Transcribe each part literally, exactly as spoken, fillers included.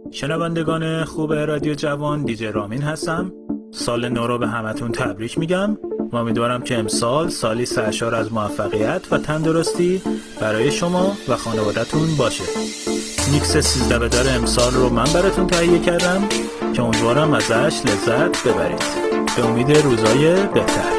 شنوندگان خوب رادیو جوان، دیجی رامین هستم. سال نو رو به همتون تبریک میگم و امیدوارم که امسال سالی سرشار از موفقیت و تندرستی برای شما و خانوادتون باشه. میکس سیزده بدار امسال رو من براتون تهیه کردم که امیدوارم ازش لذت ببرید. به امید روزای بهتر.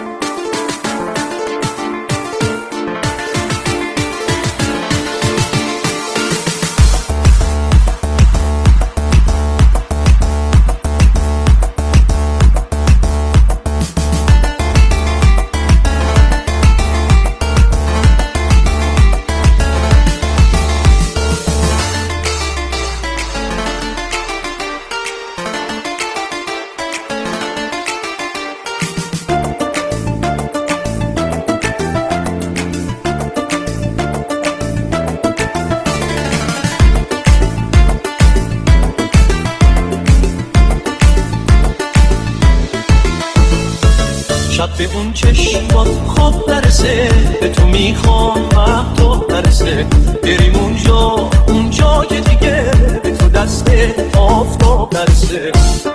شب به اون چشمات خواب نرسه، به تو میخوام وقت تو نرسه، بریم اونجا اونجا که دیگه به تو دست آفتاب نرسه.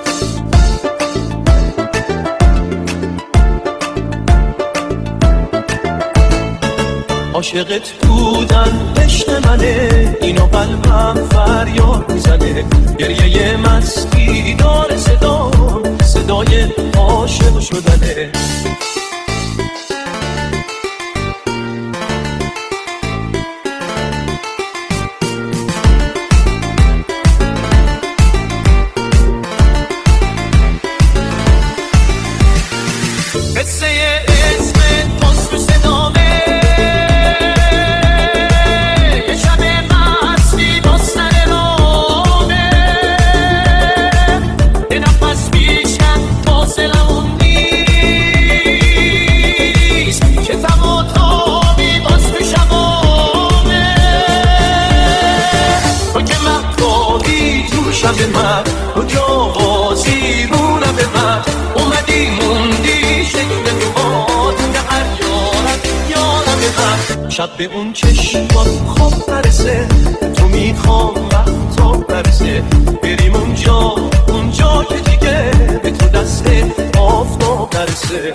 عاشقت بودن عشق منه، اینو قلبم فریاد میزنه، گریه مستی داره صدا، صدای عاشق شدنه. قصه اسم پاس تو صدامه، یه شب مستی با سر رامه، یه نفس بیشتر فاصلمون نیست، که تم و تابی باز تو شبامه. تو که مقداری تو شب من، تو که آغازی رو نب من، اومدی موندی شکل تو باد که هر یارت یارم من. شب به اون چشمات خواب نرسه، تو میخوام وقت تا برسه، بریم اونجا اونجا که دیگه به تو دست آفتاب نرسه.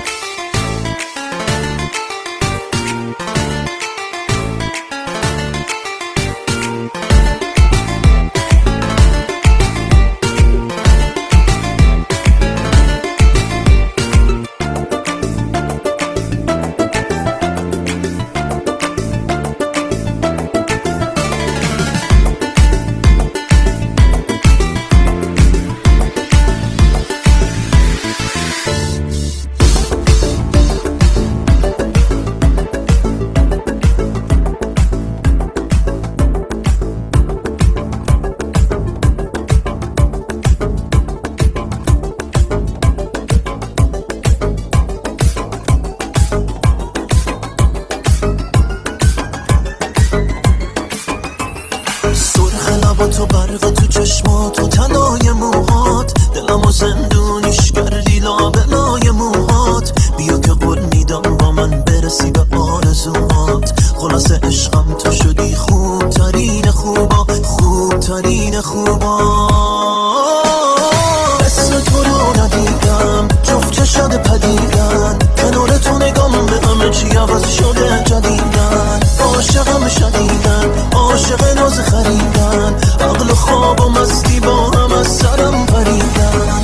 تو برق تو چشمات و تنای موهات، دلمو زندونیش کردی لابلای موهات. بیا که قول میدم با من برسی به آرزوهات، خلاص عشقم تو شدی خوب ترین خوبا، خوب ترین خوبا. اسم تو رو ندیدم، جفت چشد پدیدن، کنار تو نگام به همه چی عوض شده جدیدن. عاشقم شدیدن، عاشق ناز خریدن، عقل و خواب و مستی با هم از سرم پریدن.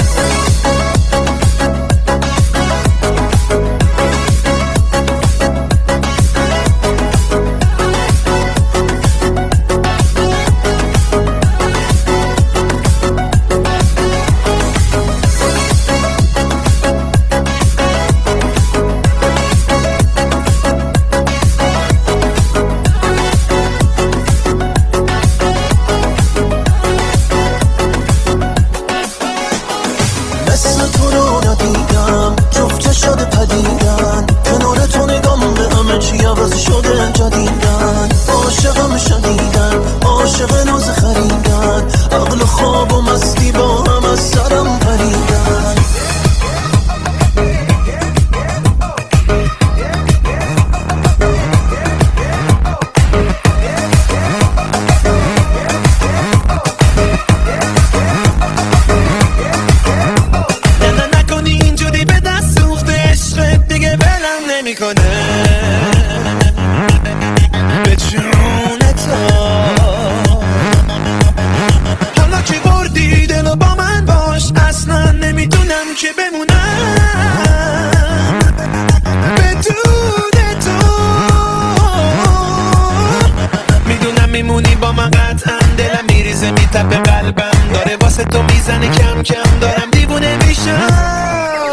با من قطعا دلم میریزه میتپه قلبم داره واسه تو میزنه کم کم دارم دیوونه میشم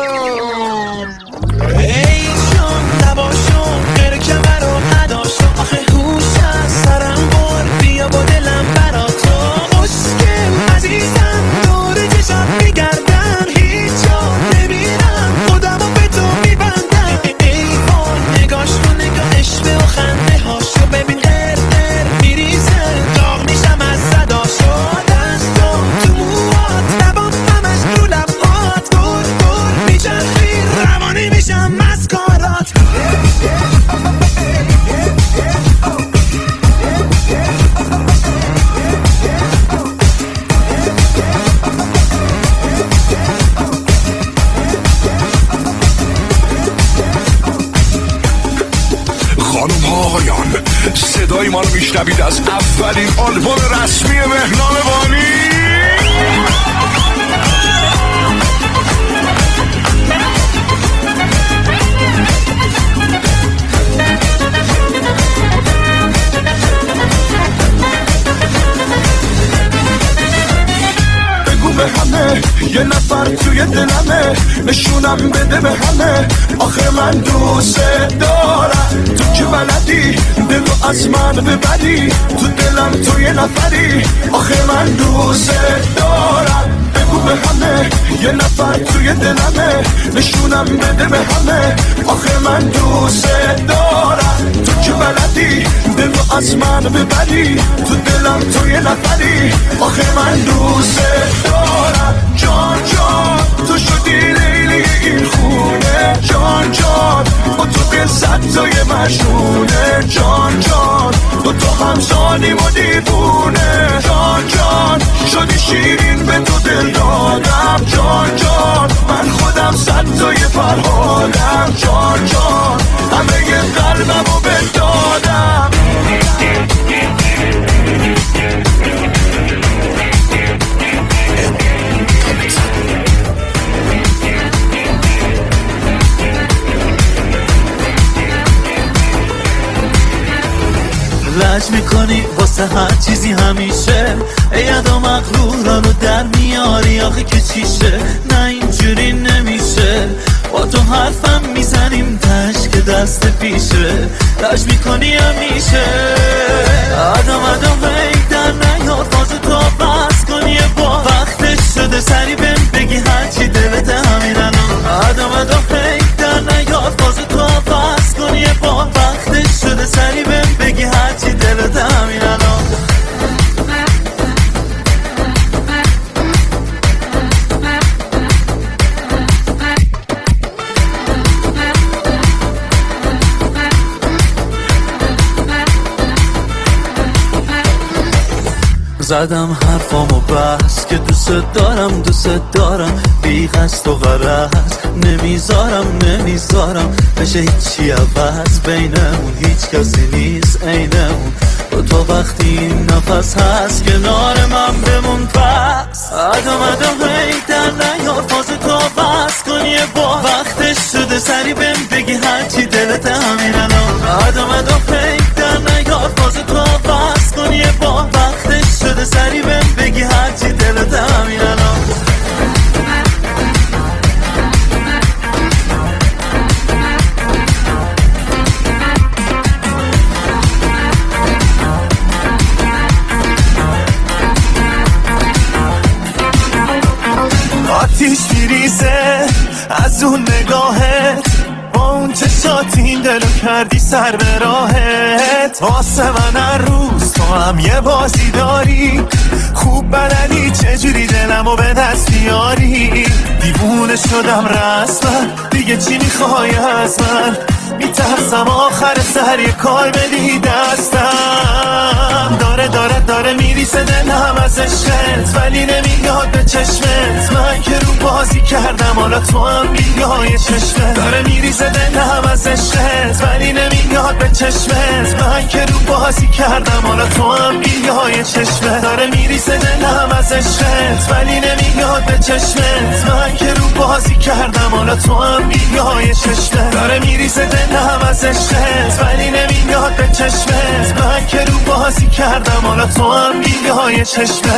ای جان نباشم غیر کمر و نداشم آخه هوش از سرم بر بیا با دلم برا تو خوشگل عزیزم دور چشم میگردم هیچ جا نمیرم خودمو به تو میبندم ای وای نگاش کن نگاهش به و خنده هاشو ببین غیر غیر میریزه داغ میشم از صداشو دستم تو موات لبام همش رو لبهات دور دور میچرخی روانی میشم مسکارات خانم ها آقایان صدای ما رو میشنوید از اولین آلبوم رسمی مهنام بانی به همه یه نفر توی دلمه نشونم بده به همه آخه من دوست دارم تو که بلدی دلو از من ببری تو دلم تو یه نفری آخه من دوست دارم بگو به همه یه نفر توی دلمه نشونم بده به همه آخه من دوست دارم تو که بلدی دلو از من ببری تو دلم تو یه نفری آخه من دوست دارم جان جان تو شدی لیلی این خونه جان جان با تو دل صد تای مجنونه جان جان با تو همزانیم و دیوونه جان جان شدی شیرین به تو دل دادم جان جان من خودم صد تای فرهادم جان جان همه ی قلبم رو بدادم لج میکنی واسه هر چیزی همیشه ایادا مغرورانو در میاری آخه که چیشه نه اینجوری نمیشه با تو حرفم میزنیم تش که دست پیشه لج میکنی همیشه آدم آدم هی در نیاد بازو تو بس کنی با وقتش شده سری بهم بگی هرچی دلت همین الان آدم آدم هی در نیاد بازو تو بس کنی با وقتش شده سری بهم بگی هرچی دلت همین الان زدم حرفامو بس که دوست دارم دوست دارم بی قصد و غرض نمیذارم نمیذارم بشه هیچی عوض بینمون هیچ کسی نیست عینمون با تو وقتی این نفس هست کنار من بمون پس آدم آدم هی در نیار فاز تو بس کنی با وقتش شده سری بهم بگی هرچی دلت همین الان آدم آدم هی در نیار فاز تو بس کنی با وقتش شده سری بهم بگی هرچی دلت همین الان آتیش میریزه از اون نگاهت با اون چشات این دلو کردی سر به راهت واسه من هر روز تو هم یه بازی داری خوب بلدی چجوری دلمو به دست بیاری دیوونه شدم رسما دیگه چی میخوای از من میترسم آخر سر یه کار بدی دستم داره داره داره میریسه دلم از عشقت ولی نمیاد به چشمت من که رو بازی کردم حالا تو هم بیای چشمت داره میریسه دلم از عشقت ولی نمیاد به چشمت من که رو بازی کردم حالا تو هم بیای رویای چشمه داره میریزه دلم از عشقت ولی نمیاد به چشمت من که رو بازی کردم حالا تو هم بیای چشمه داره میریزه دلم از عشقت ولی نمیاد به چشمت من که رو بازی کردم حالا تو هم بیای چشمه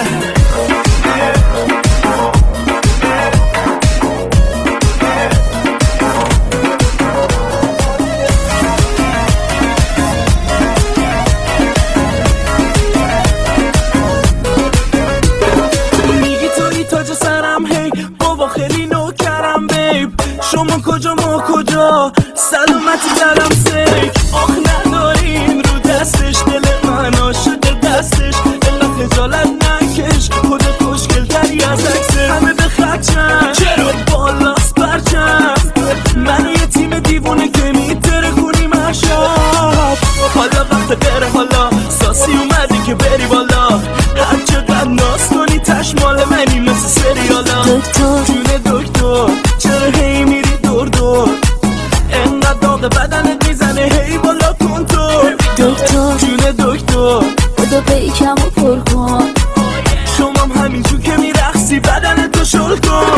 شما کجا ما کجا سلامتی دارم سیک آخ نداریم رو دستش دل من عاشق دستش الا خجالت نکش خودت خوشگل تری از عکسه همه به خدشن چرا بالاست برچم من یه تیم دیوونه که میتره کنیم اشاب حالا وقت بره حالا ساسی اومدی که بری بالا هر چقدر ناز کنی تشمال منی مثل سریالا دکتر جون دکتر چرا هی میری دور دور انقدر داغ بدنت میزنه هی بالا کن تو دکتر جون دکتر خدا بیکم و پر کن شمام همینجور که میرقصی بدنتو شل کن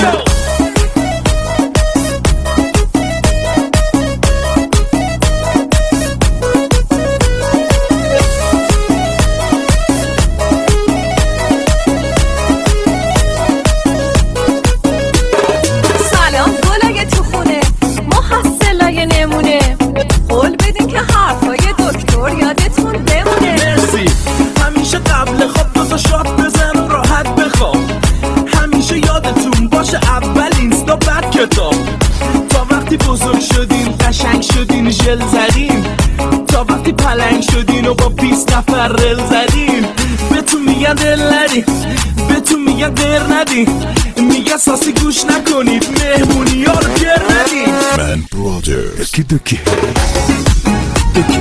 تا وقتی بزرگ شدین قشنگ شدین ژل زدین تا وقتی پلنگ شدین و با بیست نفر رل زدین بهتون میگن دل ندین بهتون میگن در ندین میگن ساسی گوش نکنید مهمونی ها رو گر ندین من برادر دکی دکی دکی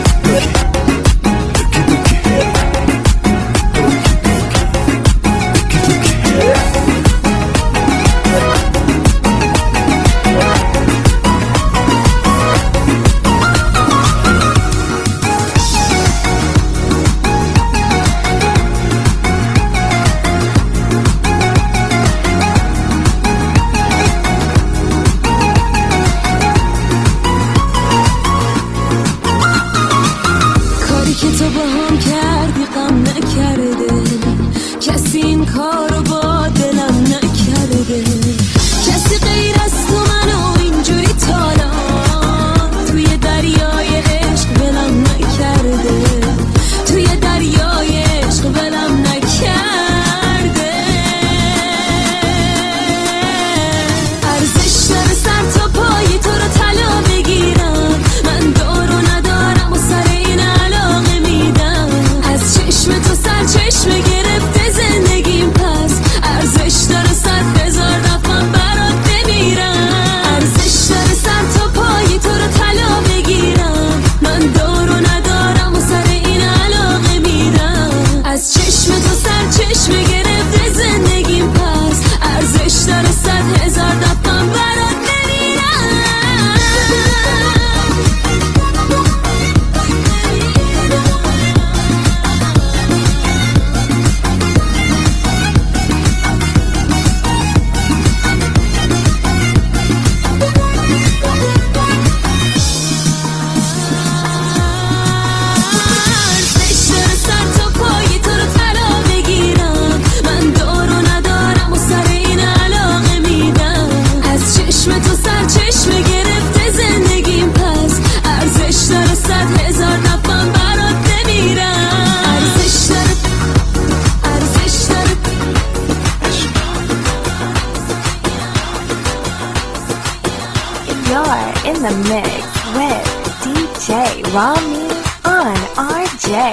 in the mix with دی جی Rami on آر جی.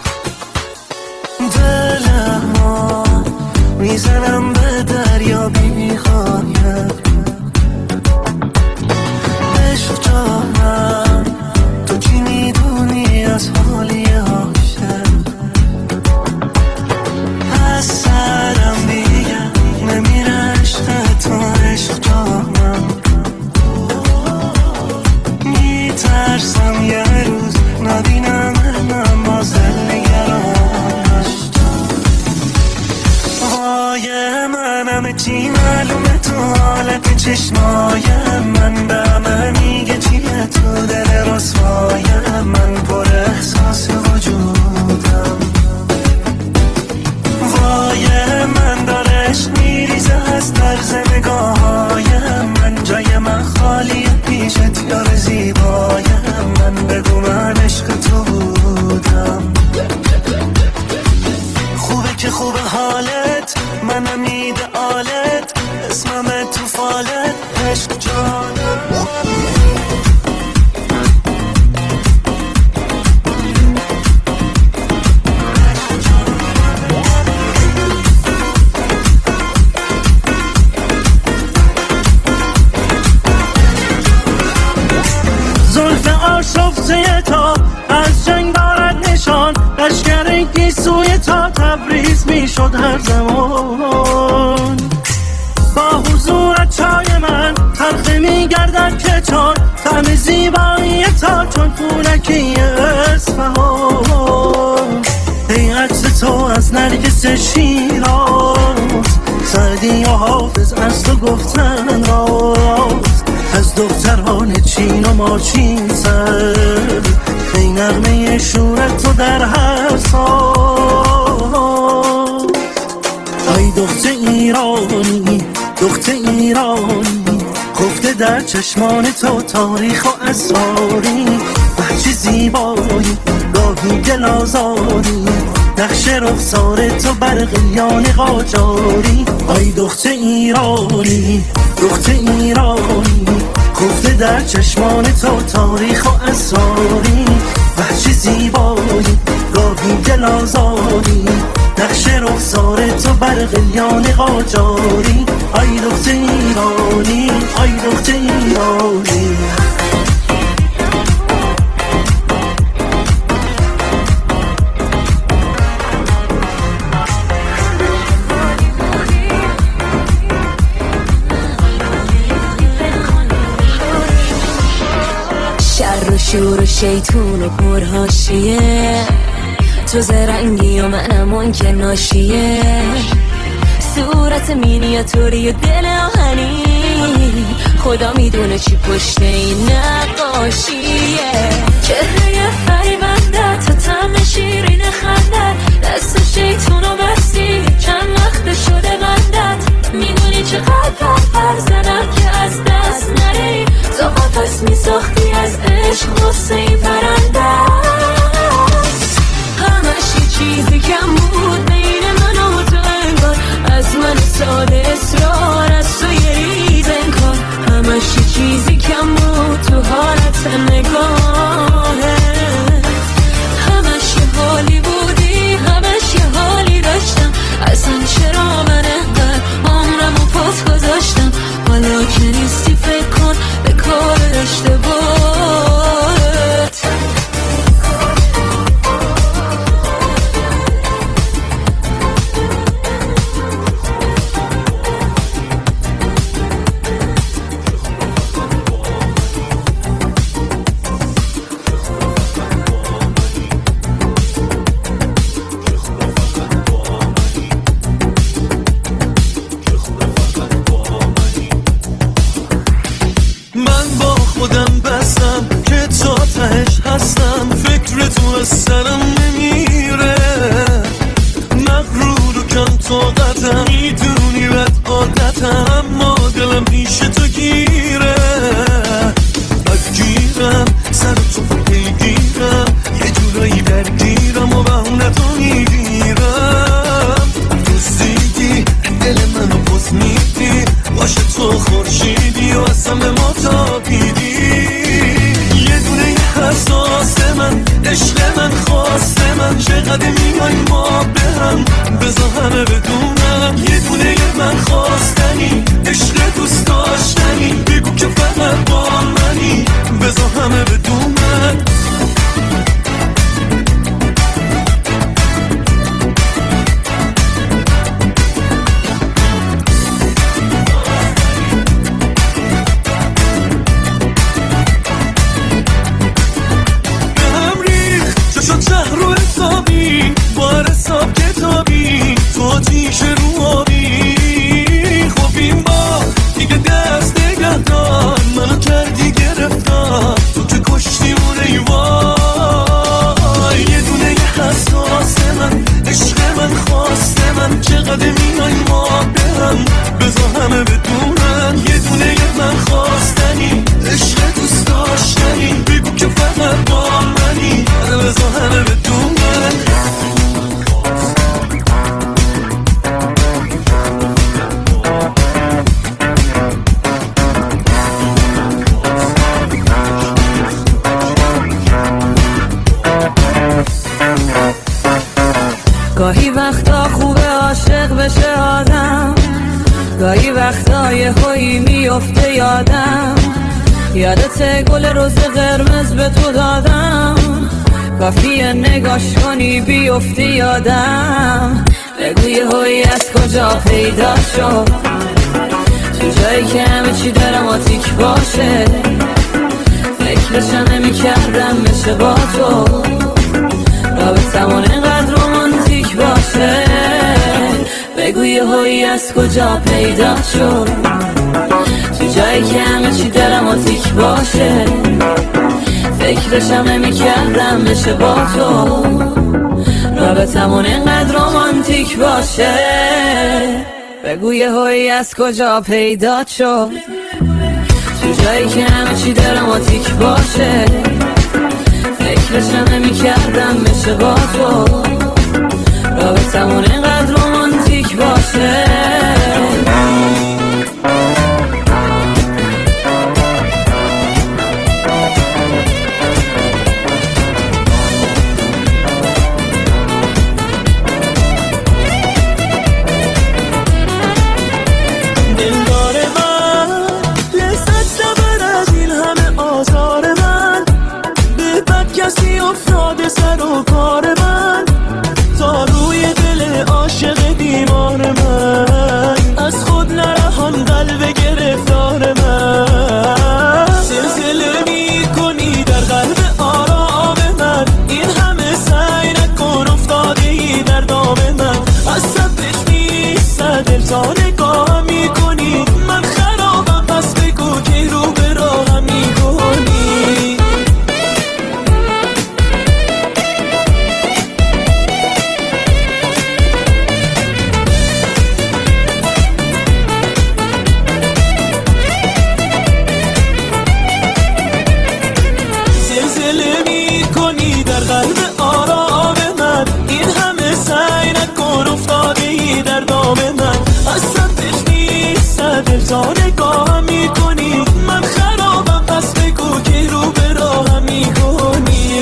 دلمو میزنم به دریا بیخوایم عشق جانم تو چی میدونی از حالی عاشق از سرم دیگه نمیره عشق تو عشق جانم میترسم یه روز نبینم من باز نگران چی معلومه تو حالت چشمایم من، به همه میگه چیه تو دل رسوایم من، پر احساس وجودم. وای من دارش میریزه از طرز نگاهایم من، جای من خالیه پیشت یار زیبایم من، بگو من عشق تو بودم. خوبه که خوبه حالت، منم ایدئالت، اسمم تو فالت، عشق جانم. زلف آشفته تا از جنگ دارد نشان، لشکر گیسوی تا تبریز میشد هر زمان. با حضورت چای من تلخه میگردد که چون طعم زیبایی تا چون پولکی اصفهان. ای عکس تو از نرگس شیراز، سعدی و حافظ از تو گفتن راز، از دختران چین و ماچین سر، ای نغمه شورت تو در هر سال. ای دخت ایرانی، دخت ایرانی، خفته در چشمان تو تاریخ و اسراری، بهچه زیبایی گاهی دل آزاری، نقش رخسار تو برقیان قاجاری. ای دخت ایرانی، دخت ایرانی، خفته در چشمان تو تاریخ و اسراری، بهچه زیبایی گاهی دل آزاری، نقش رخسار تو برقیان قاجاری. ای دخت ایرانی، ای دخت ایرانی. شر و شور و شیطون و پرهاشیه، تو زرنگی و منم اون که ناشیه، صورت مینیاتوری و دل آهنی، خدا میدونه چی پشت این نقاشیه. چهره فریبنده تا طعم شیرین خندت، دست شیطون و بستی چند وقت شده بندت، میدونی چقدر پر زدم که از دست نری، تو قفص میساختی از عشق غصه پرنده. همش یه چیزی کم بود بین من و تو انگار، از من ساده اصرار از تو یه ریز انکار، همش یه چیزی کم بود تو حالت نگاهت، همش یه حالی بودی، همش یه حالی داشتم، اصلا چرا من انقدر عمرم و پاس گذاشتم، حالا که نیستی فکر کن به کار اشتباهت. سرم نمیره، مغرور و کم طاقتم، میدونی بد عادتم، اما دلم پیش تو گیره، بگیرم سر تو بگیرم، یه جورایی درگیرم و بهونه تو میگیرم، دوستیدی دل منو بز میدی، باشه تو خورشیدی و اصلا به ما تابیدی، یه دونه حساس من، عشق من، خواست من، چقدر میای ما به هم، بذار همه بدونم، یه دونه من خواستنی، عشق دوست داشتنی، بگو که فقط با منی، بذار همه بدونم. خوبه عاشق بشه آدم، گاهی وقتای هایی میفته یادم، یادت گل روز قرمز به تو دادم، کافیه نگاش کنی بیفتی یادم. بگو یه هایی از کجا پیدا شد، تو جایی که همه چی دراماتیک باشه، فکرشم نمی کردم بشه با تو، رابطمون اینقدر رومانتیک باشه. بگو یه هایی از کجا پیدا شد، تو جایی که همه چی دراماتیک باشه، فکرشم نمی کردم بشه با تو، رابطمون اینقدر رومانتیک باشه. بگو یه هایی از کجا پیدا شد، تو جایی که همه چی دراماتیک باشه، فکرشم نمی کردم بشه با تو، رابطمون اینقدر رومانتیک باشه. سر و کار من تا روی دل عاشق بیمار من، از خود نرهان قلب گرفتار من، زلزله می کنی در قلب آرام من، این همه سعی نکن افتادی در دام من، از صبرش نیست دل تا نگاه می کنی، من خرابم پس بگو که رو به راهم می کنی. تا نگاه می کنی، من خرابم پس بگو که رو به راهم می کنی.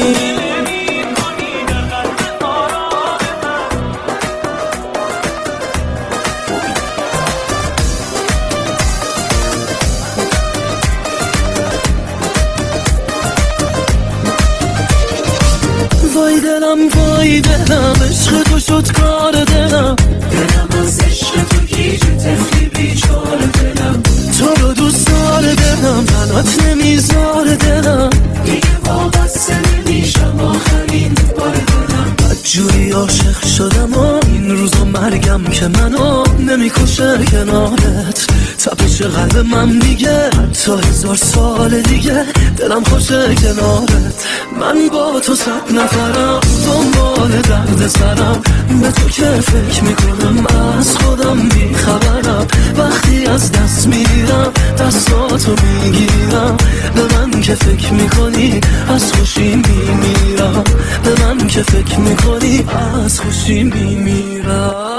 وای دلم وای دلم عشق تو شد کار دلم، دلم از عشق تو گیجه تفلی بیچار دلم، تو رو دوست دار دلم تنات نمیذار دلم، دیگه وابسته نمیشم آخرین بار دلم، بدجوری عاشق شدم و این روزا مرگم که منو نمیکشه کنارت، تپش قلب من میگه حتی هزار سال دیگه دلم خوشه کنارت، من با تو صد نفرم دنبال درد سرم، به تو که فکر میکنم از خودم بیخبرم، وقتی از دست میرم دستاتو میگیرم، به من که فکر میکنی از خوشی میمیرم، به من که فکر میکنی از خوشی میمیرم.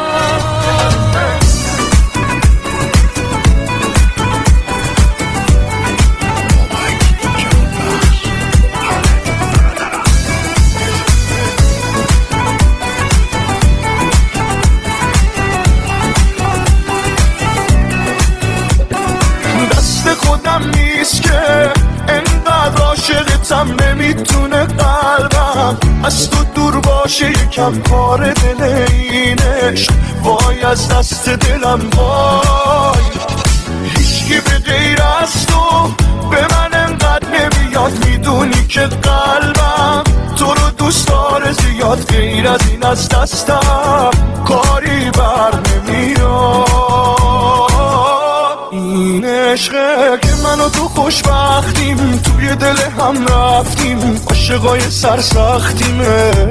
عاشقتم نمیتونه قلبم از تو دور باشه، یکم کار دل اینش وای از دست دلم وای، هیچکی به غیر از تو به من انقدر نمیاد، میدونی که قلبم تو رو دوست داره زیاد، غیر از این از دستم کاری بر نمیاد. این عشقه که من و تو خوشبختیم، توی دل هم رفتیم عاشقای سرسختیم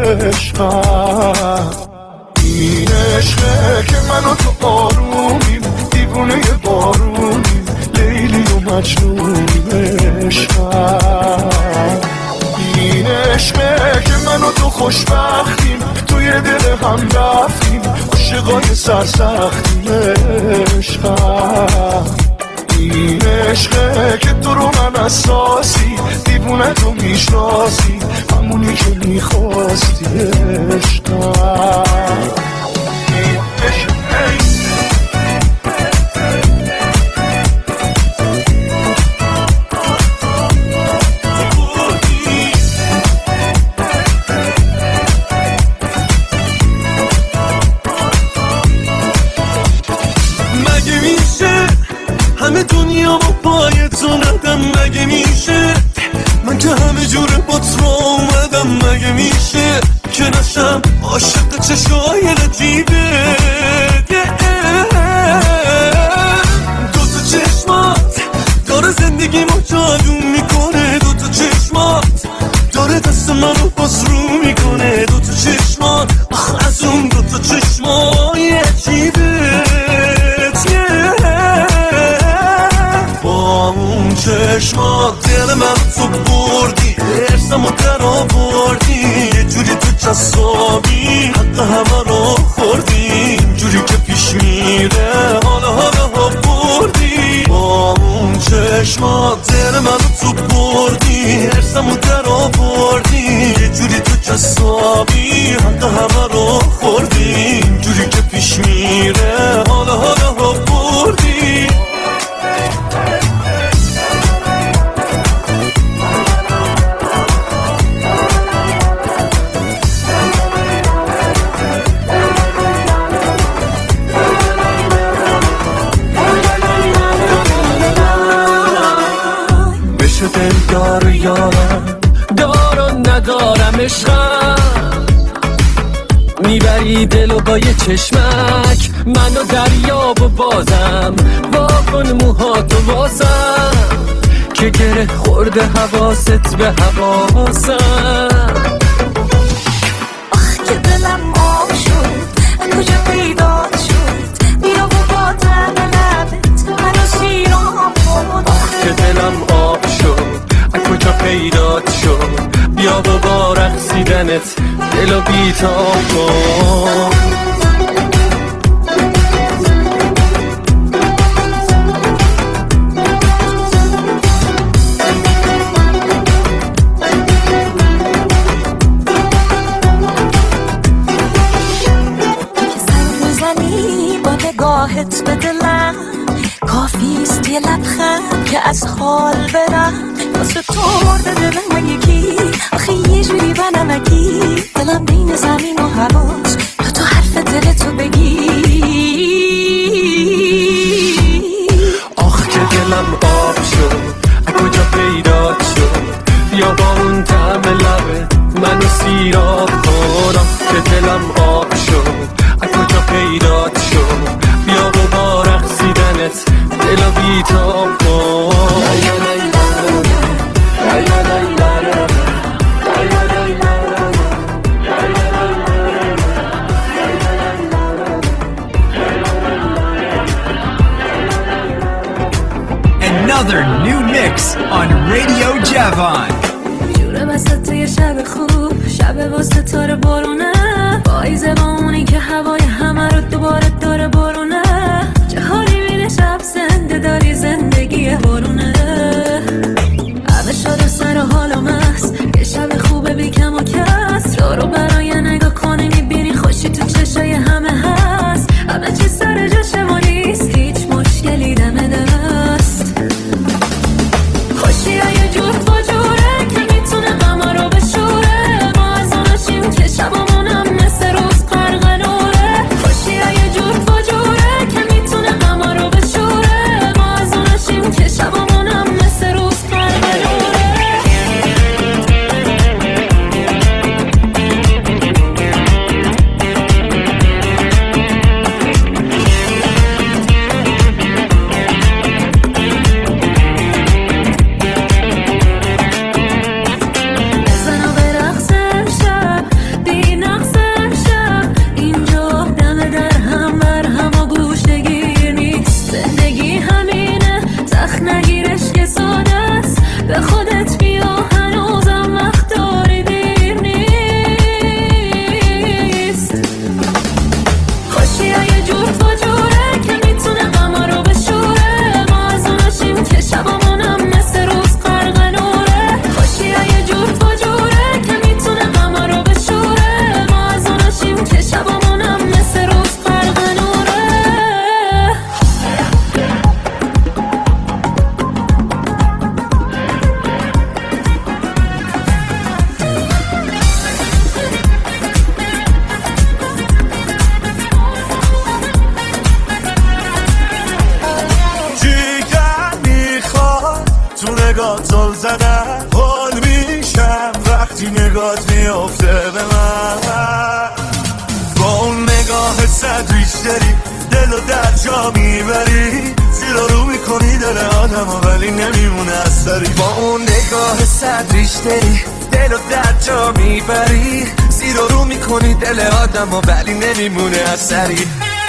عشقم. این عشقه که من و تو آرومیم، دیوونه بارونیم، لیلی و مجنونیم عشقم. این عشقه که من و تو خوشبختیم، توی دل هم رفتیم عاشقای سرسختیم عشقم. این عشقه که تو رو من اساسی، دیوونه تو میشناسی، همونی که میخواستی عشقم. مگه میشه من که همه جوره با تو اومدم مگه میشه که نشم عاشق چشای لطیبه دو تا چشمات داره زندگیمو جادو میکنه دو تا چشمات داره دست منو باز رو میکنه دو تا چشمات آخ از اون دو تا چشمای عجیبه با اون چشمات دل من تو بردی ارسمو در آوردی یه جوری تو جذابی حق همه رو خوردی جوری که پیش میره حالا حالا ها بردی با اون چشمات دل من تو بردی ارسمو در آوردی یه جوری تو جذابی حق همه رو خوردی جوری که پیش میره حالا حالا ها بردی دلدار یارم دار و ندارم عشقم میبری دل و با یه چشمک منو دریاب و بازم با کن موهاتو واسم که گره خورده حواست به حواسم آخ که دلم آب شد کجا پیدا شد بیا و با تن لبت منو شیرام بود آخ که دلم آب شد کجا پیدات شد بیا و با رقصیدنت دلو بیتاب کن نگاهت به دلم کافیست یه لبخند که از حال برم واسه تو مرده دلم یکی آخه یه جوری بنمکی دلم بین زمین و هواست تو تو حرف دلتو بگی آخ که دلم آب شد کجا پیدات شد بیا با اون طعم لبت منو سیراب کن آخ که دلم آب شد کجا پیدات شد بیا و با رقصیدنت دلو بیتاب کن Another new mix on Radio Javon. جوره وسط یه شب خوب شب واسه تار بارونه پاییزه با اونی که هوای همه رو دوباره داره بارونه چه حالی میده شب زنده داری زندگی بارونه همه شده سر و حالم هست یه شب خوبه بی کم و کس رو رو برای نگاه کنی میبینی خوشی تو چشای همه هست همه چی سر جاشه و نیست هیچ مشکلی دم دست خوشی های جور با جوره که میتونه غمه رو بشوره ما از اوناشیم که شبامونم مثل روز غرق نوره نگات میافته به من. با اون نگاه صد ریش داری دل و در جا میبری، زیر رو میکنی دل آدم و ولی نمیمونه اثری. با اون نگاه صد ریش داری دل و در جا میبری، زیر رو میکنی دل آدم و ولی نمیمونه اثری.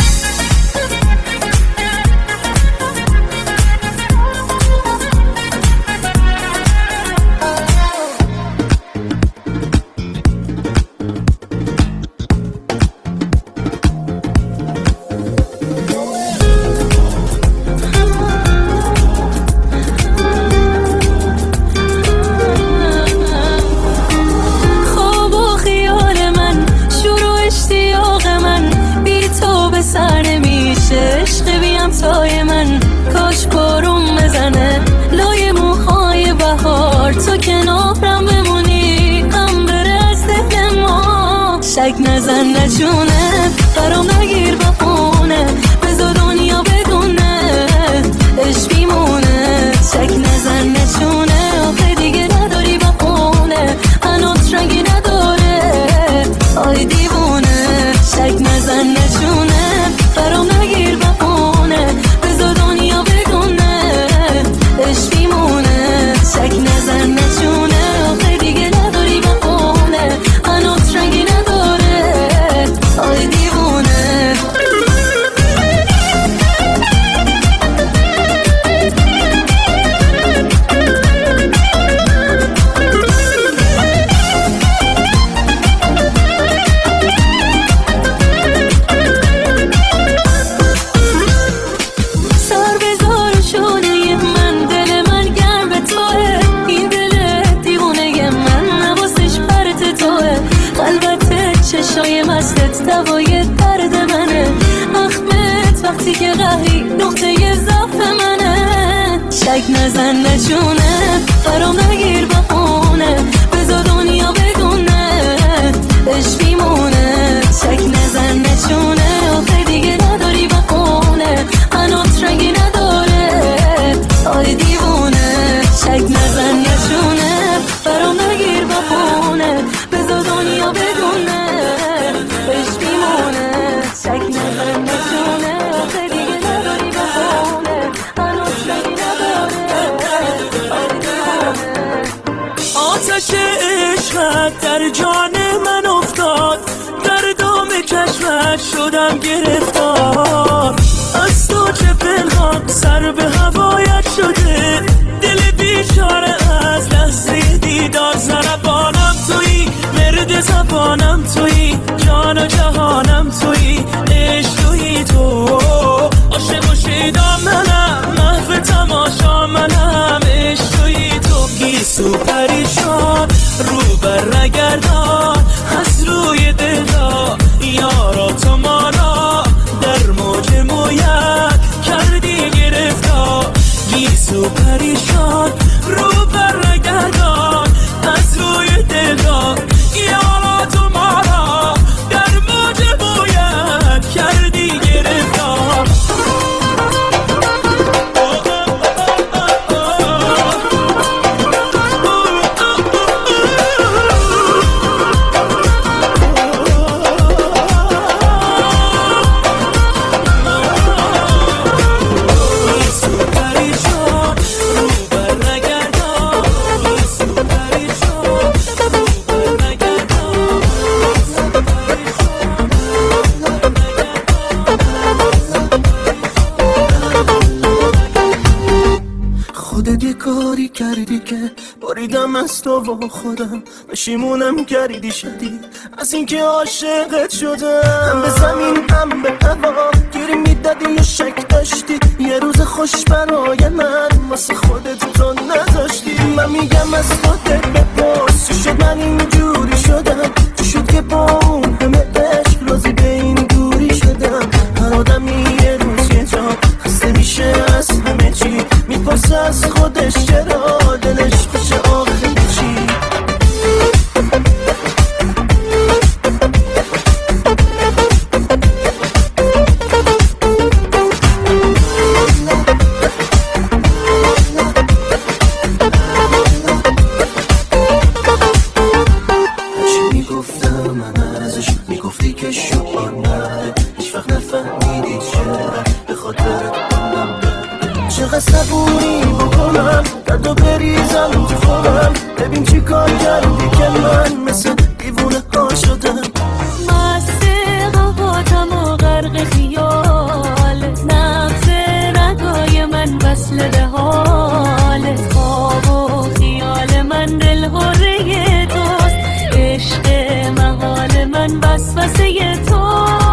عشق بیم تای من کاش بارون بزنه لای موهای بهار، تو کنارم بمونی غم بره از دل ما. شک نزن نجونه برام نگیر بخونه، بذار دنیا بدونه عشق میمونه. شک نزن نجونه آخه دیگه نداری بخونه، هنوز رنگی نداره آی دیوونه. شک نزن نجونه برام نگیر بخونه، بذار دنیا بدونه عشق میمونه. شک نزن نجونه آخه دیگه نداری بخونه، هنوز رنگی نداره آی دیوونه. چشای مستت دوای درد منه، اخمت وقتی که قهری نقطه ضعف منه. شک نزن نجونه برام نگیر بخونه، بذار دنیا بدونه عشق میمونه. شک نزن نجونه آخه دیگه نداری بخونه، هنوز رنگی نداره آی دیوونه. شک نزن نجونه برام نگیر بخونه، بذار دنیا بدونه عشق میمونه. شک نزن نجونه آخه دیگه نداری بخونه، هنوز رنگی نداره آی دیوونه. آتش عشقت در جان من افتاد، در دام چشمت شدم گرفتار. از تو چه پنهان سر به هوایت شده، دل بیچاره از لحظه دیدار. زربانم تویی مرد زبانم تویی، جان و جهانم تویی، عشق تویی تو. عاشق و شیدا منم، محو تماشا منم، عشق تویی تو. گیسو پریشان رو بر نگردان از روی دلها، یارا تو مانا در موج مویت کردی گرفتار. گیسو پریشان رو بر نگردان از روی دلها، یارا تو مانا در موج مویت کردی گرفتار. کاری کردی که بریدم از تو و خودم پشیمونم کردی شدی از اینکه عاشقت شدم. هم به زمین هم به هوا گیری میدادی و شک داشتی، یه روز خوش برای من واسه خودت تو نذاشتی. من میگم از خودت بپرس چی شد من اینجوری شدم، چی شد که با اون همه عشق راضی به این دوری شدم. هر آدمی یه روز یه جا خسته میشه از همه چی، میپرسه از خودش چرا دلش خوشه آخه چی. نفهمیدی چرا به خاطر بندم درده. چقدر صبوری بکنم دردو بریزم تو خودم، ببین چی کار کردی که من مثل دیوونه ها شدم. مست قواتم و غرق خیال، نفس رگای من وصل به حالت. خواب و خیال من دل هره توست، عشق محال من وسوسه توست.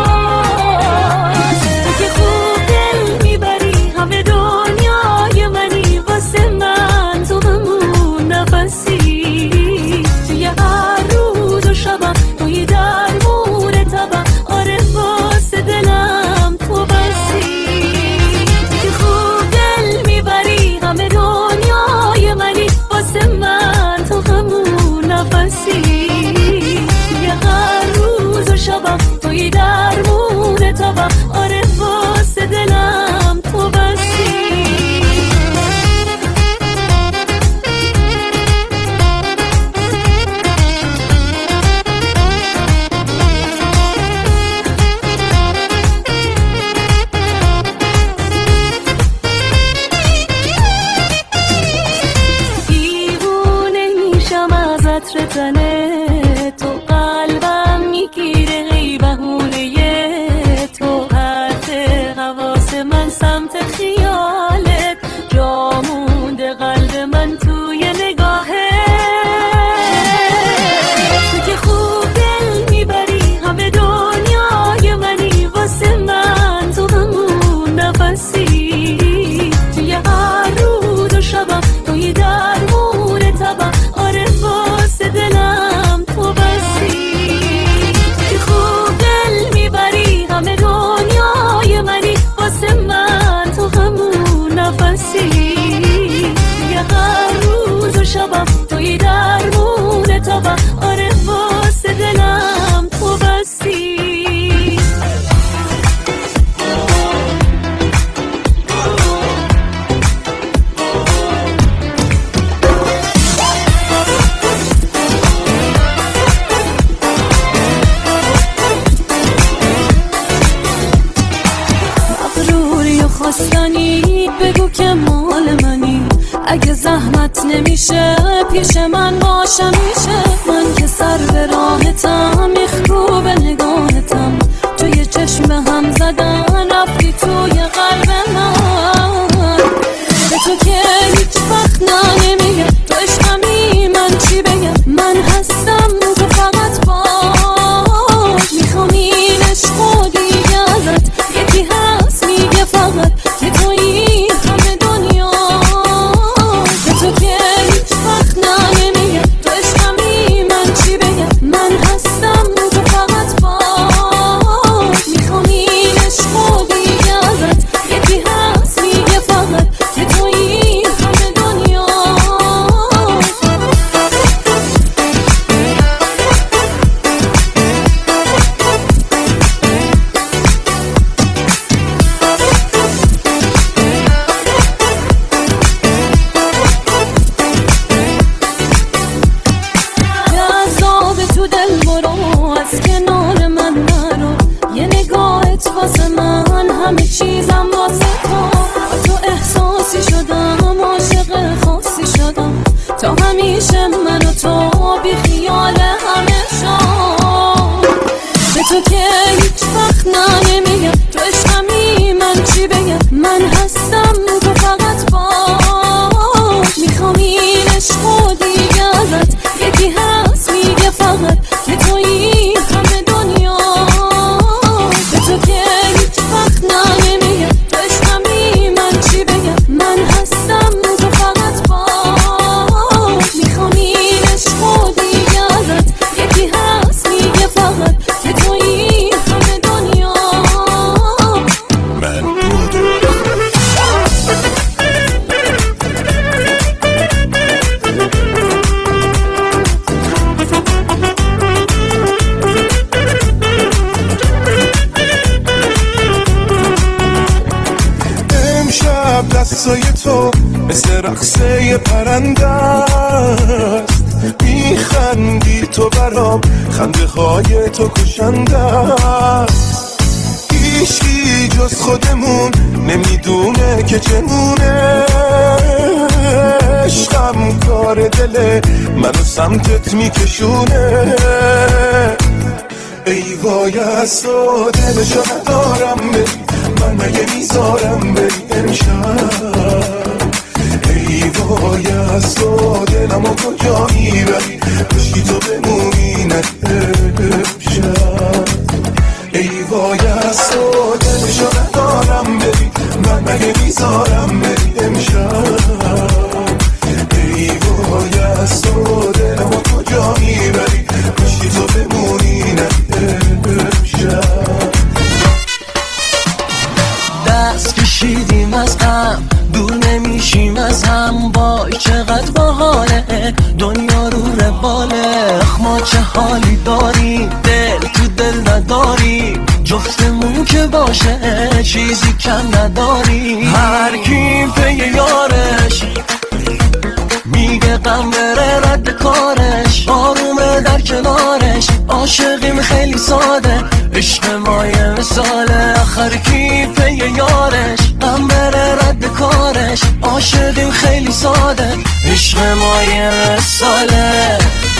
که خوب دل میبری همه دنیای منی، واسه من تو همون نفسی. توی هر روز و شبم توی درمون تبم، آره واسه دلم تو بسی. که خوب دل میبری همه دنیای منی، واسه من تو همون نفسی. توی هر روز و شبم توی درمون تبم، آره واسه دلم تو بسی. دیوونه میشم از عطر تنه تو، قلبم میگیره ای بهونه تو. حرف حواس من سمت خیالت، جا مونده قلب من توی نگاهت. تو که خوب دل میبری همه دنیای منی، واسه من تو همون نفسی. توی هر روز و شبم توی درمون تبم، آره واسه دلم تو بسی. که خوب دل میبری همه دنیای منی، واسه من تو همون نفسی. توی هر روز و شبم توی درمون تبم، آره واسه دلم تو بسی. مغروری و خواستنی بگو که مال منی، اگه زحمت نمیشه پیش من باشه میشه. من که سر به راهتم میخکوب نگاهتم، توی چشم هم زدن رفتی توی قلب من. به تو که هیچ وقت نمیگم تو عشقمی، من چی بگم؟ من هستم تو فقط باش. میخوام این عشق و دیگه ازت یکی هست میگه فقط که تویی همه دنیا. به تو که هیچ وقت نمیگم تو عشقمی، من چی بگم؟ من هستم تو فقط باش. میخوام این عشق و دیگه ازت یکی هست میگه فقط که تویی همه دنیا. جذاب تو دل برو، از کنار من نرو. یه نگاهت واسه من همه چیزم واسه تو. با تو احساسی شدم، عاشق خاصی شدم. تا همیشه من و تو بی خیال همه شام. به تو که هیچ وقت نمیگم تو عشقمی، من چی بگم؟ من هستم تو فقط باش. میخوام این عشق و دیگه ازت یکی هست میگه فقط که تویی همه دنیا. به تو که هیچ وقت نمیگم تو عشقمی، من چی بگم؟ من هستم تو فقط باش. میخوام این عشق و دیگه ازت یکی هست میگه فقط که تویی همه دنیا. من بودم دستای تو مثل رقصه پرنده است، میخندی تو برام، خنده های تو کشنده است. جز خودمون نمیدونه که چمونه. عشقم کار دله منو سمتت میکشونه. ای وای از تو دلشو ندارم بری، من مگه میذارم بری امشب. ای وای از تو دلمو کجا میبری، کشکی تو بمونی نه امشب. ای وای از تو دلشو ندارم بری، من مگه میذارم بری امشب. ای وای از تو دلمو کجا میبری، کشکی تو بمونی نه امشب. دست کشیدیم از غم دور نمیشیم از هم، وای چقدر باحاله دنیا رو رباله. ما چه حالی داریم دل تو دل نداریم، جفتمون که باشه چیزی کم نداریم. هر کی پی یارش میگه غم بره رد کارش، آرومه در کنارش. عاشقیم خیلی ساده، عشق ما یه مثاله. آخر کی پی یارش غم بره رد کارش، عاشقیم خیلی ساده، عشق ما یه مثاله.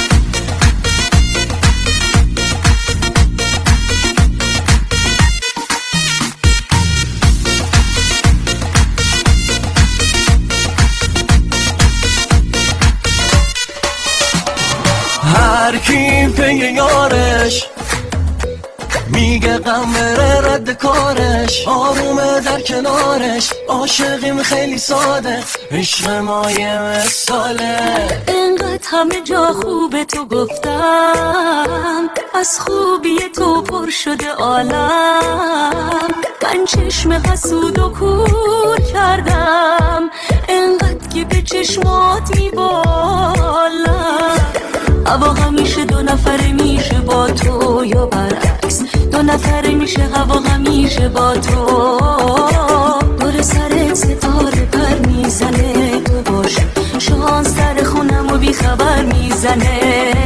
هر کی پی یارش میگه غم بره رد کارش، آرومه در کنارش. عاشقیم خیلی ساده، عشق ما یه مثاله. انقدر همه جا خوبه تو گفتم، از خوبی تو پر شده عالم. من چشم حسود و کور کردم، انقدر که به چشمات میبالم. هوا همیشه دو نفره میشه با تو یا برعکس، دو نفره میشه هوا همیشه با تو. دور سرت ستاره پر میزنه، تو باش شانس سر خونم و بیخبر میزنه.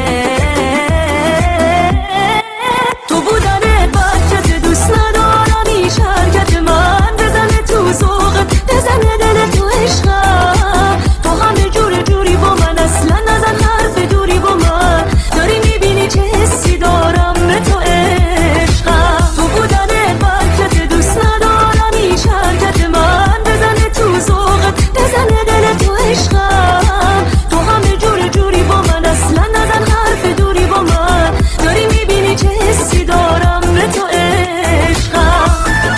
تو بودن بچت دوست ندارم، ایش حرکت من بزنه تو ذوقت، بزنه دل تو عشقم. تو همه جور جوری با من، اصلا نزن حرف دوری با من. داری میبینی چه حسی دارم به تو عشقم. تو بودن بچت دوست ندارم، ایش حرکت من بزنه تو ذوقت، بزنه دل تو عشقم. تو همه جور جوری با من، اصلا نزن حرف دوری با من. داری میبینی چه حسی دارم به تو عشقم.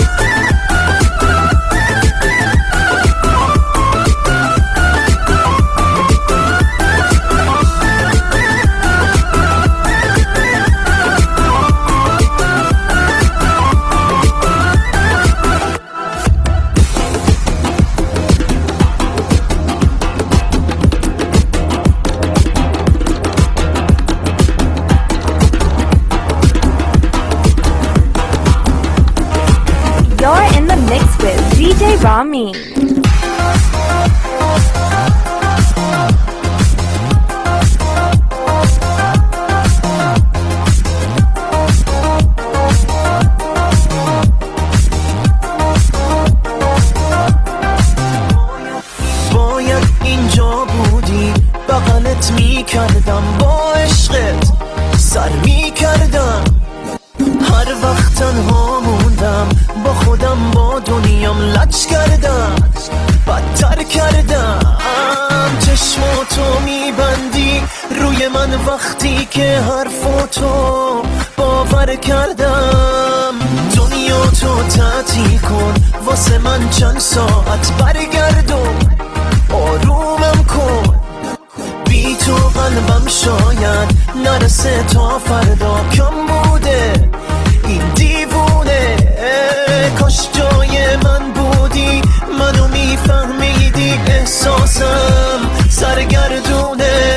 You're in the mix with D J Ramin. باید اینجا بودی، بغلت میکردم، با عشقت سر میکردم. هر وقت تنها موندم با خودم، با دنیام لج کردم، بدتر کردم. چشماتو میبندی روی من وقتی که حرفاتو باور کردم. دنیا تو تعطیل کن واسه من، چند ساعت برگردم، آرومم کن. بی تو قلبم شاید نرسه تا فردا، کم بوده این دیوونه. کاش جای من بودی، منو میفهمیدی، احساسم سرگردونه.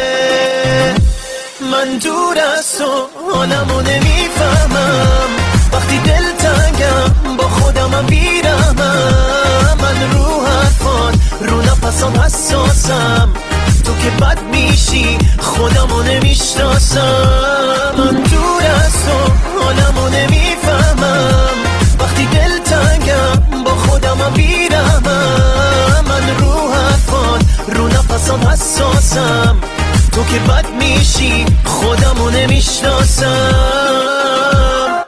من دور از تو حالمو نمیفهمم، وقتی دل تنگم با خودمم بیرحمم. من رو حرفان رو نفسم حساسم، تو که بد میشی خودمو نمیشناسم. من دور از تو حالمو نمیفهمم، وقتی دل تنگم اما بیرم من رو حرفان رو نفسان حساسم تو که بد میشی خودمو نمیشناسم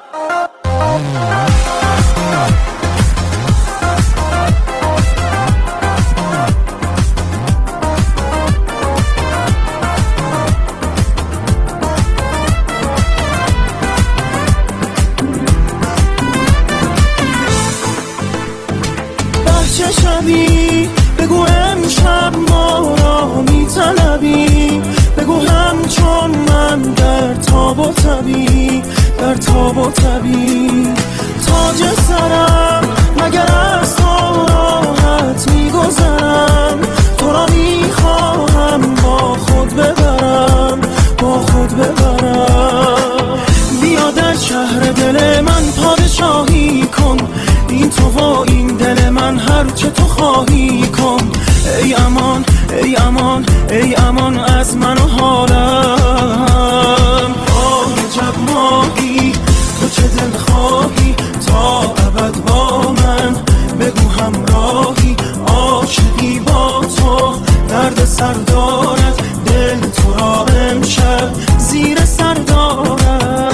بحچه شبی بگو امشب ما را میطلبی بگو همچون من در تاب و تبی در تاب و تبی تاج سرم مگر از تو راحت میگذرم تو را میخواهم با خود ببرم با خود ببرم بیا در شهر دل من پادشاهی کن این تو و این دل من هر چه تو خواهی کن ای امان ای امان ای امان از من و حالم آه عجب ماهی تو چه دل خواهی تا ابد با من بگو همراهی عاشقی با تو درد سر دارد دل تو را امشب زیر سر دارد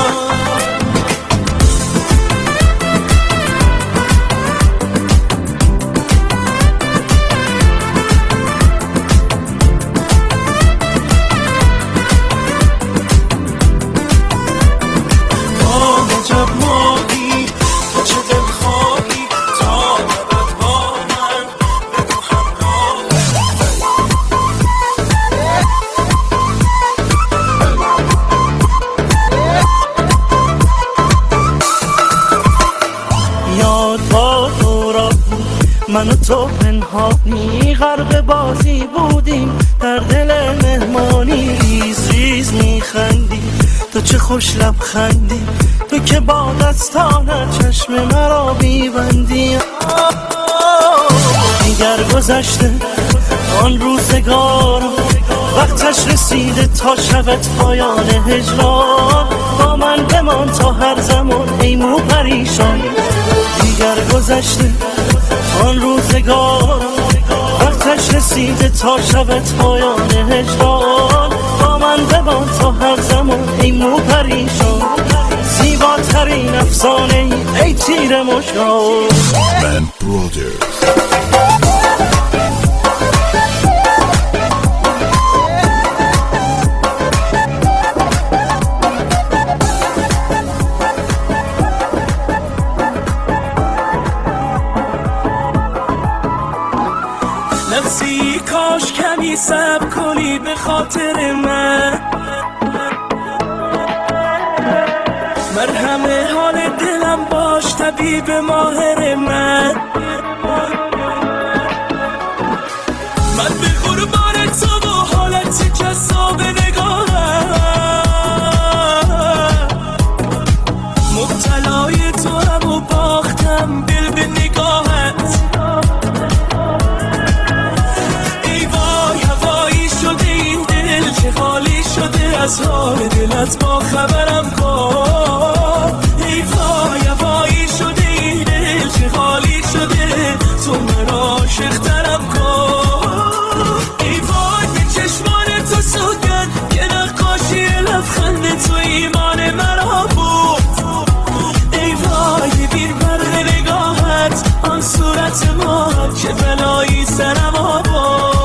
من و تو پنهانی غرق بازی بودیم در دل مهمانی ریز ریز میخندی تو چه خوش لبخندی تو که با دستانت چشم مرا بیبندی دیگر گذشته آن روزگار وقتش رسیده تا شود پایان هجران با من بمان تا هر زمان ای مو پریشان دیگر گذشته آن روزگار وقتش رسیده تا شود پایان هجران با من بمان تا هر زمان ای مو پریشان زیباترین افسانه ای, ای تیر مشکان من برادرز نفسی کاش کمی صبر کنی به خاطر من مرهم حال دلم باش طبیب ماهر من من به قربان تو و حالت جذاب نگاهم مبتلای تو هم و باختم دل به نگاهت خالی شده از حال دلت با خبرم کن ای وای وای شده این دل چه خالی شده تو مرا عاشق‌ترم کن ای وای به چشمان تو سوگن که نقاشی لبخند تو ایمان مرا بود ای وای ببین برق نگاهت آن صورت ما چه بلایی سرم آورد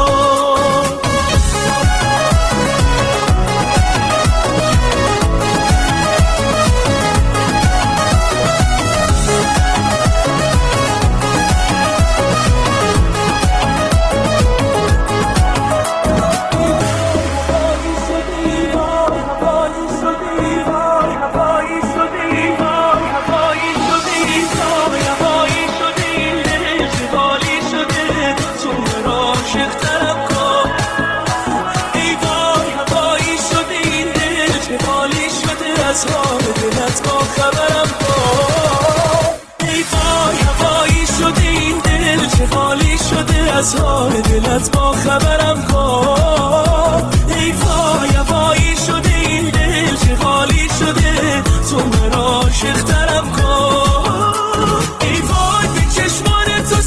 از حال دلت با خبرم کن ای وای هوایی شده این دل چه خالی شده از حال دلت با خبرم کن ای وای هوایی شده این دل چه خالی شده تو مرا عاشق‌ترم کن ای وای به چشمان تو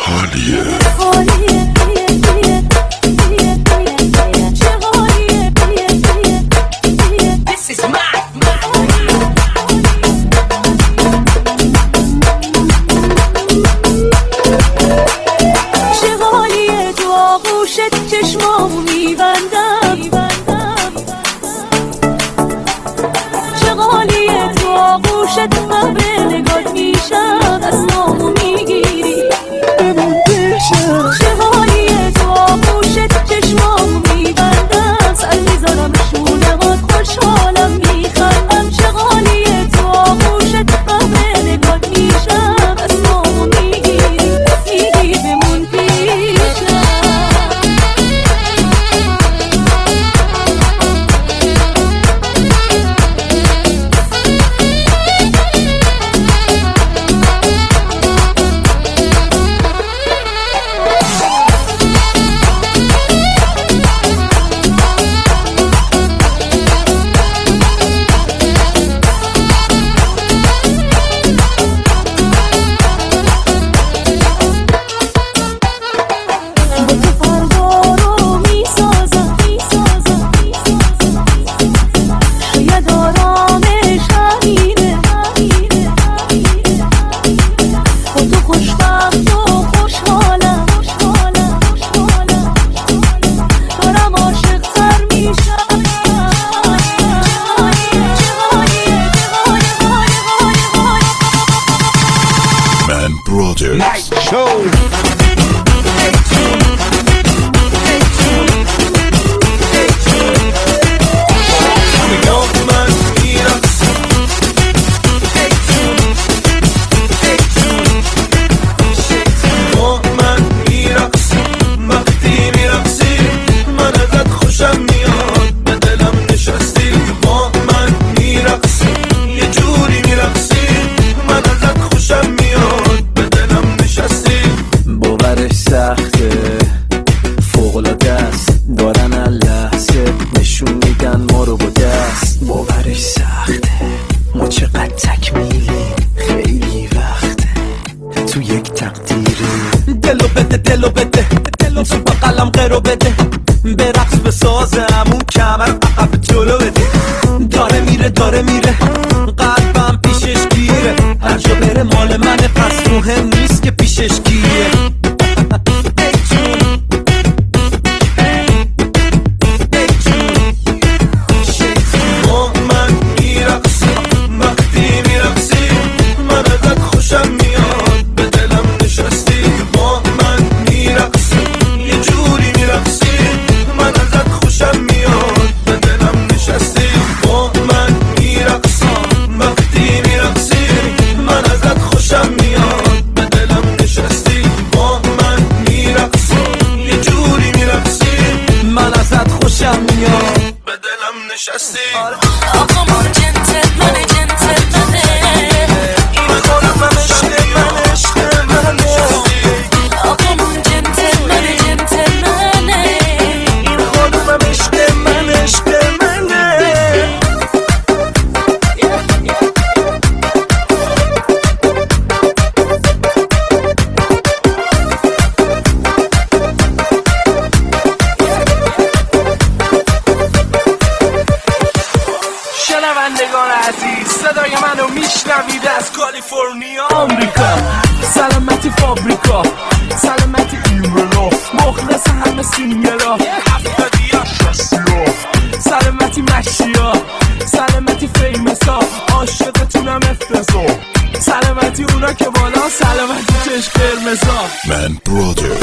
حالیه حالیه چه حالیه This is my چه حالیه تو آغوشت چشمامو میبندم چه حالیه تو آغوشت قبل نگات میشم دستامو میگیری چه حالیه تو آغوشت چشمامو میبندم سر میذارم شونه هات خوشحالم میخندم چه حالیه تو آغوشت قبل نگات میشم دستامو میگیری میگی بمون پیشم من برادرز باورش سخته فوق‌العاده است دارن اللحظه نشون میدن ما رو با دست باورش سخته ما چقدر تکمیلیم خیلی وقته تو یک تقدیری دلو بده دلو بده دلو تو با قلم قرو بده به رقص بسازم اون کمر عقب جلو بده داره میره داره میره قلبم پیشش گیره هر جا بره مال منه پس مهم نیست که پیشش گیره شنوندگان عزیز صدای منو میشنوید از کالیفرنیا آمریکا سلامتی فابریکا سلامتی ایمرلا مخلص همه سینگلا هفتادیا شستیا سلامتی مشیا سلامتی فیمسا عاشقتونم افتضا سلامتی اونا که بالا سلامتی چشم قرمزا من برادرز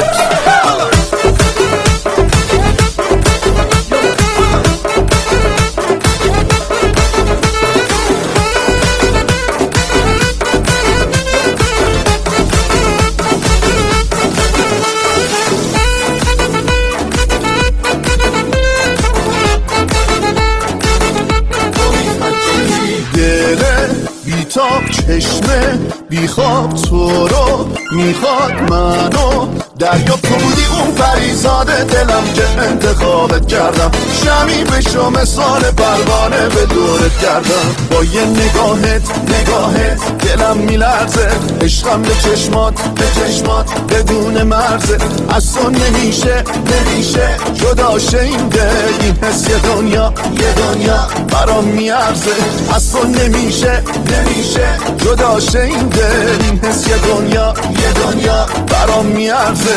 بیتاب چشمه بیخواب تو رو میخواد منو دریا تو بودی اون پریزاد دلم که انتخابت کردم، شمی بشو مثال پروانه به دورت کردم. با یه نگاهت نگاهت دلم میلرزه، عشقم به چشمات به چشمات بدون مرزه. از تو نمیشه نمیشه جدا شه این دل، این حس یه دنیا یه دنیا برام میارزه. از تو نمیشه نمیشه جدا شه این دل، این حس یه دنیا یه دنیا برام میارزه.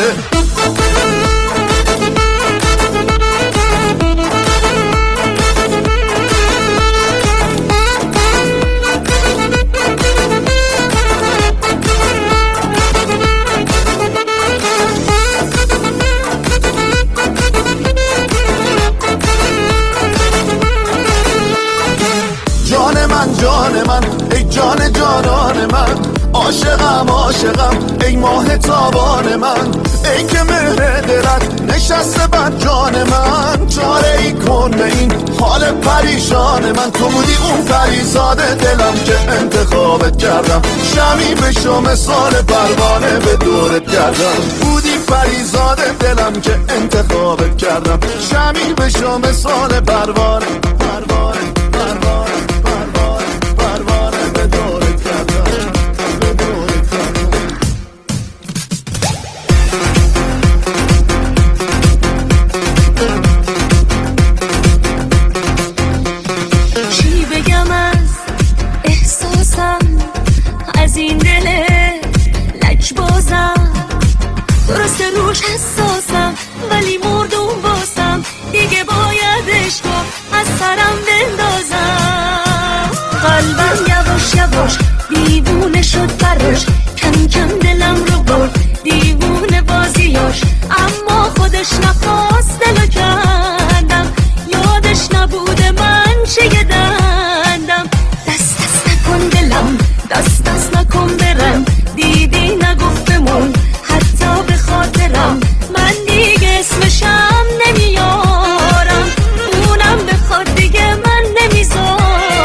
جان من جان من ای جان جانان من، عاشقم عاشقم ای ماه تابان من. ای که مهر دلت نشسته بر جان من، چاره ای کن به این حال پریشان من. تو بودی اون پریزاد دلم که انتخابت کردم، شمی بشو مثال پروانه به دورت کردم. بودی پریزاد دلم که انتخابت کردم، شمی بشو مثال پروانه پروانه پروانه پروانه پروانه به دورت کردم. چی بگم از احساسم، از این دل لجبازم، درست روش حساسم ولی مردم باسم، دیگه باید عشقو از سرم بندازم. قلبم یواش یواش دیوونه شد براش، کم کم دلم رو برد دیوونه بازیاش. اما خودش نخواست دلو کندم، یادش نبوده من چه دندم. دست دست نکن دلم، دست دست نکن برم، دیدی نگفت بمون حتی به خاطرم. من دیگه اسمشم نمیارم، اونم بخواد دیگه من نمیذارم.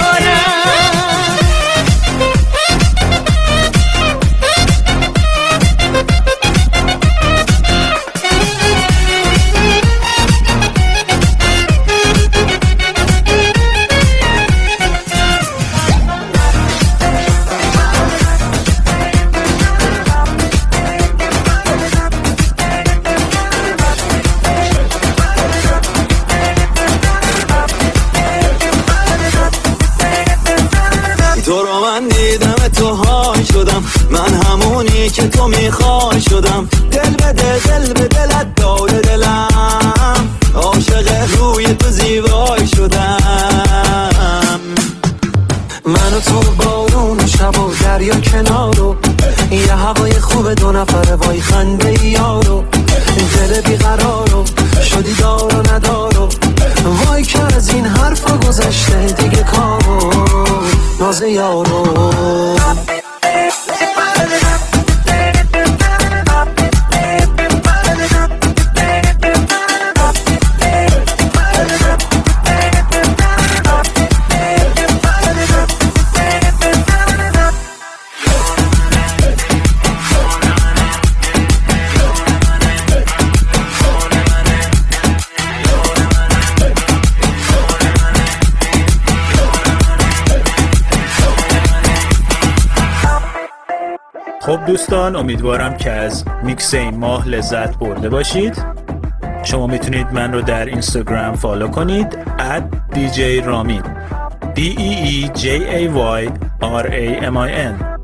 تو رو من دیدم تو های شدم، من همونی که تو میخوای شدم. دل به دل دل به دلت داده دلم، عاشق روی تو زیبای شدم. منو تو بارون شب و دریا کنارو، یه هوای خوب دو نفره وای خنده یارو. دل بیقرارو شدی دار و ندارو، وای که از این حرفا گذشته دیگه کارو ناز یارو. خب دوستان، امیدوارم که از میکس این ماه لذت برده باشید. شما میتونید من رو در اینستاگرام فالو کنید ات دی جی رامین دی ای ای جی ای وای آر ای ام آی ان.